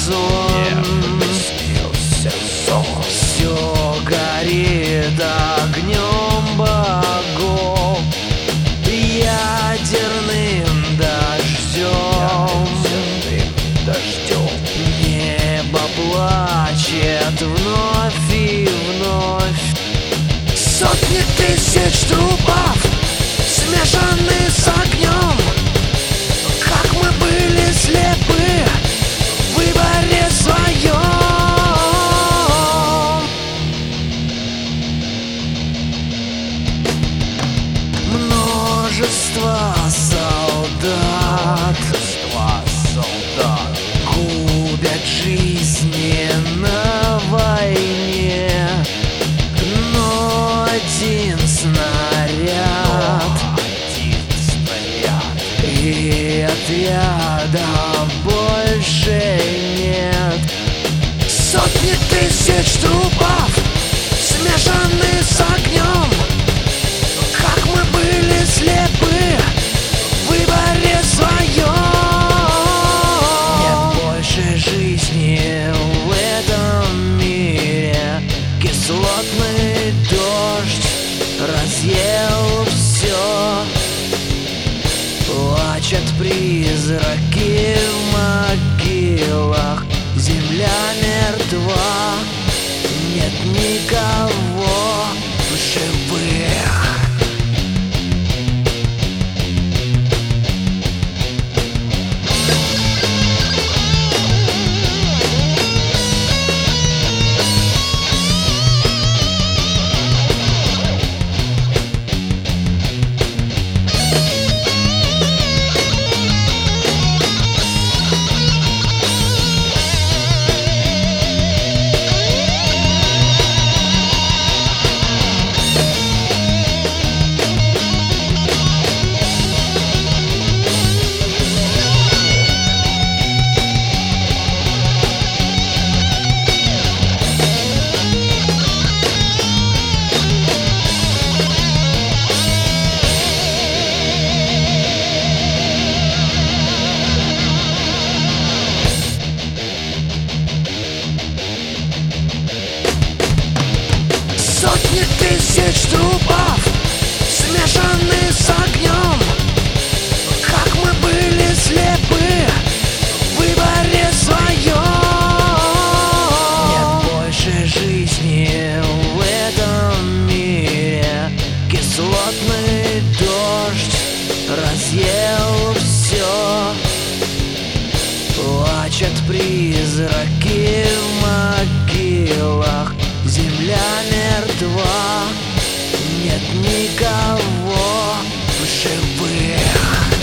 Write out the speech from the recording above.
Все горит огнем богов, ядерным дождем. Небо плачет вновь и вновь. Сотни тысяч трупов смешаны с огнем. Как мы были слепы в выборе своем. Множество солдат губят жизни на войне, но один снаряд и отряда больше нет. Сотни тысяч трупов смешаны с огнем. Как мы были слепы в выборе своем. Нет больше жизни в этом мире. Кислотный дождь разъел все. Плачут призраки в могилах. Земля мертва, нет никого в живых. Сотни тысяч трупов смешаны с огнем. Как мы были слепы в выборе своем. Нет больше жизни в этом мире. Кислотный дождь разъел все. Плачут призраки в могилах. Земля мертва, нет никого в живых.